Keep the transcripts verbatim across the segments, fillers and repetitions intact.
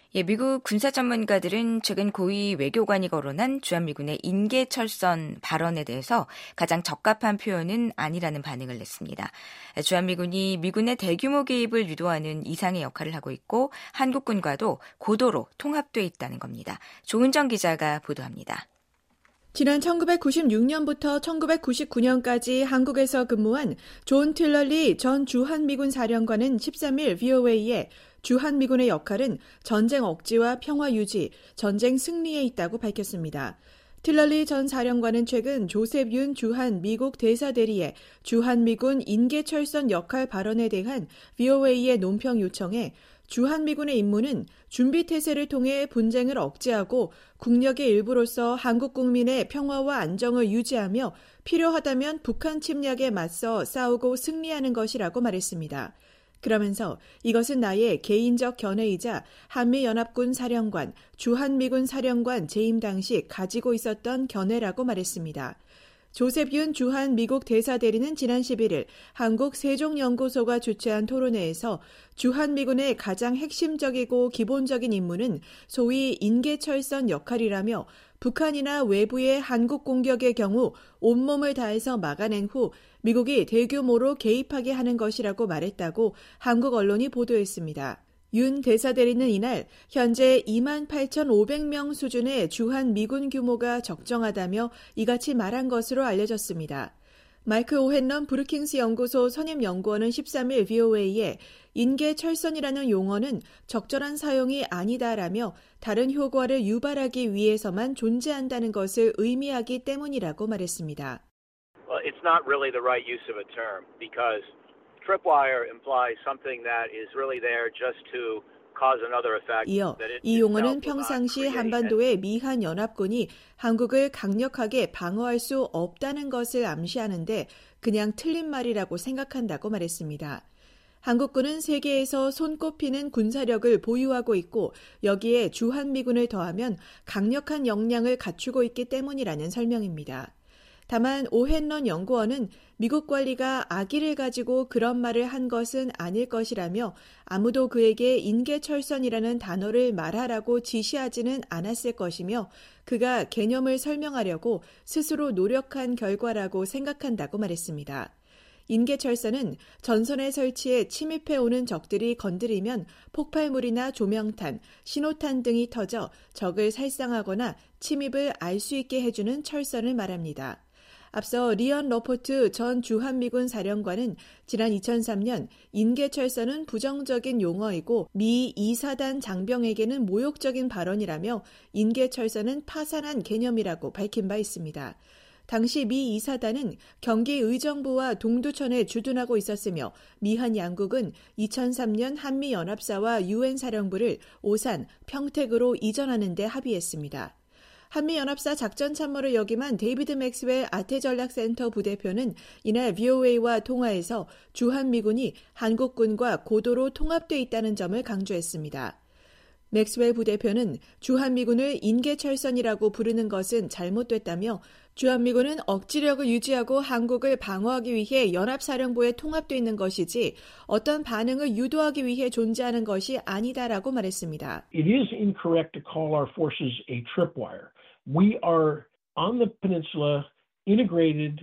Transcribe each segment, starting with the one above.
예, 미국 군사 전문가들은 최근 고위 외교관이 거론한 주한미군의 인계철선 발언에 대해서 가장 적합한 표현은 아니라는 반응을 냈습니다. 주한미군이 미군의 대규모 개입을 유도하는 이상의 역할을 하고 있고 한국군과도 고도로 통합돼 있다는 겁니다. 조은정 기자가 보도합니다. 지난 천구백구십육 년부터 천구백구십구 년까지 한국에서 근무한 존 틸러리 전 주한미군 사령관은 십삼 일 브이오에이에 주한미군의 역할은 전쟁 억지와 평화 유지, 전쟁 승리에 있다고 밝혔습니다. 틸러리 전 사령관은 최근 조셉 윤 주한 미국 대사 대리의 주한미군 인계철선 역할 발언에 대한 브이오에이의 논평 요청에 주한미군의 임무는 준비태세를 통해 분쟁을 억제하고 국력의 일부로서 한국 국민의 평화와 안정을 유지하며 필요하다면 북한 침략에 맞서 싸우고 승리하는 것이라고 말했습니다. 그러면서 이것은 나의 개인적 견해이자 한미연합군 사령관, 주한미군 사령관 재임 당시 가지고 있었던 견해라고 말했습니다. 조셉 윤 주한 미국 대사 대리는 지난 십일 일 한국 세종연구소가 주최한 토론회에서 주한미군의 가장 핵심적이고 기본적인 임무는 소위 인계철선 역할이라며 북한이나 외부의 한국 공격의 경우 온몸을 다해서 막아낸 후 미국이 대규모로 개입하게 하는 것이라고 말했다고 한국 언론이 보도했습니다. 윤 대사 대리는 이날 현재 이만 팔천오백 명 수준의 주한 미군 규모가 적정하다며 이같이 말한 것으로 알려졌습니다. 마이크 오헨런 브루킹스 연구소 선임연구원은 십삼 일 브이오에이에 인계철선이라는 용어는 적절한 사용이 아니다라며 다른 효과를 유발하기 위해서만 존재한다는 것을 의미하기 때문이라고 말했습니다. Well, it's not really the right use of a term because tripwire implies something that is really there just to cause another effect. 이어 이 용어는 평상시 한반도의 미한 연합군이 한국을 강력하게 방어할 수 없다는 것을 암시하는데 그냥 틀린 말이라고 생각한다고 말했습니다. 한국군은 세계에서 손꼽히는 군사력을 보유하고 있고 여기에 주한미군을 더하면 강력한 역량을 갖추고 있기 때문이라는 설명입니다. 다만 오헨런 연구원은 미국 관리가 악의를 가지고 그런 말을 한 것은 아닐 것이라며 아무도 그에게 인계철선이라는 단어를 말하라고 지시하지는 않았을 것이며 그가 개념을 설명하려고 스스로 노력한 결과라고 생각한다고 말했습니다. 인계철선은 전선에 설치해 침입해오는 적들이 건드리면 폭발물이나 조명탄, 신호탄 등이 터져 적을 살상하거나 침입을 알 수 있게 해주는 철선을 말합니다. 앞서 리언 러포트 전 주한미군 사령관은 지난 이천삼 년 인계철선은 부정적인 용어이고 미 이 사단 장병에게는 모욕적인 발언이라며 인계철선은 파산한 개념이라고 밝힌 바 있습니다. 당시 미 이 사단은 경기 의정부와 동두천에 주둔하고 있었으며 미한 양국은 이천삼 년 한미연합사와 유엔 사령부를 오산, 평택으로 이전하는 데 합의했습니다. 한미연합사 작전참모를 역임한 데이비드 맥스웰 아태전략센터 부대표는 이날 브이오에이와 통화에서 주한미군이 한국군과 고도로 통합돼 있다는 점을 강조했습니다. 맥스웰 부대표는 주한미군을 인계철선이라고 부르는 것은 잘못됐다며 주한미군은 억지력을 유지하고 한국을 방어하기 위해 연합사령부에 통합돼 있는 것이지 어떤 반응을 유도하기 위해 존재하는 것이 아니다라고 말했습니다. It is incorrect to call our forces a tripwire. We are on the peninsula integrated.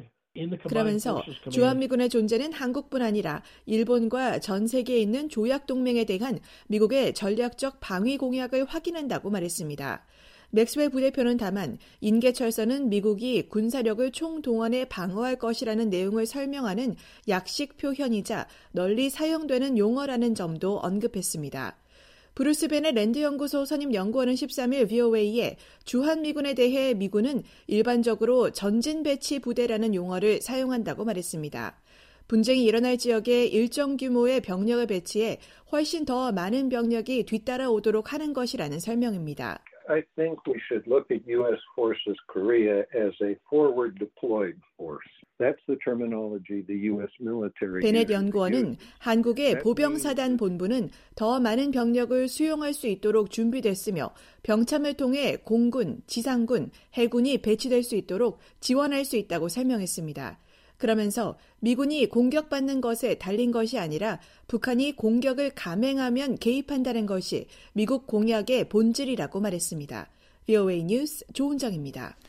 그러면서 주한미군의 존재는 한국뿐 아니라 일본과 전 세계에 있는 조약동맹에 대한 미국의 전략적 방위 공약을 확인한다고 말했습니다. 맥스웰 부대표는 다만 인계철선은 미국이 군사력을 총동원해 방어할 것이라는 내용을 설명하는 약식 표현이자 널리 사용되는 용어라는 점도 언급했습니다. 브루스 벤의 랜드연구소 선임연구원은 십삼 일 브이오에이에 주한미군에 대해 미군은 일반적으로 전진배치 부대라는 용어를 사용한다고 말했습니다. 분쟁이 일어날 지역에 일정 규모의 병력을 배치해 훨씬 더 많은 병력이 뒤따라오도록 하는 것이라는 설명입니다. I think we should look at U S forces Korea as a forward deployed force. That's the terminology the U S military. 베넷 연구원은 한국의 보병사단 본부는 더 많은 병력을 수용할 수 있도록 준비됐으며 병참을 통해 공군, 지상군, 해군이 배치될 수 있도록 지원할 수 있다고 설명했습니다. 그러면서 미군이 공격받는 것에 달린 것이 아니라 북한이 공격을 감행하면 개입한다는 것이 미국 공약의 본질이라고 말했습니다. 브이오에이 뉴스 조은정입니다.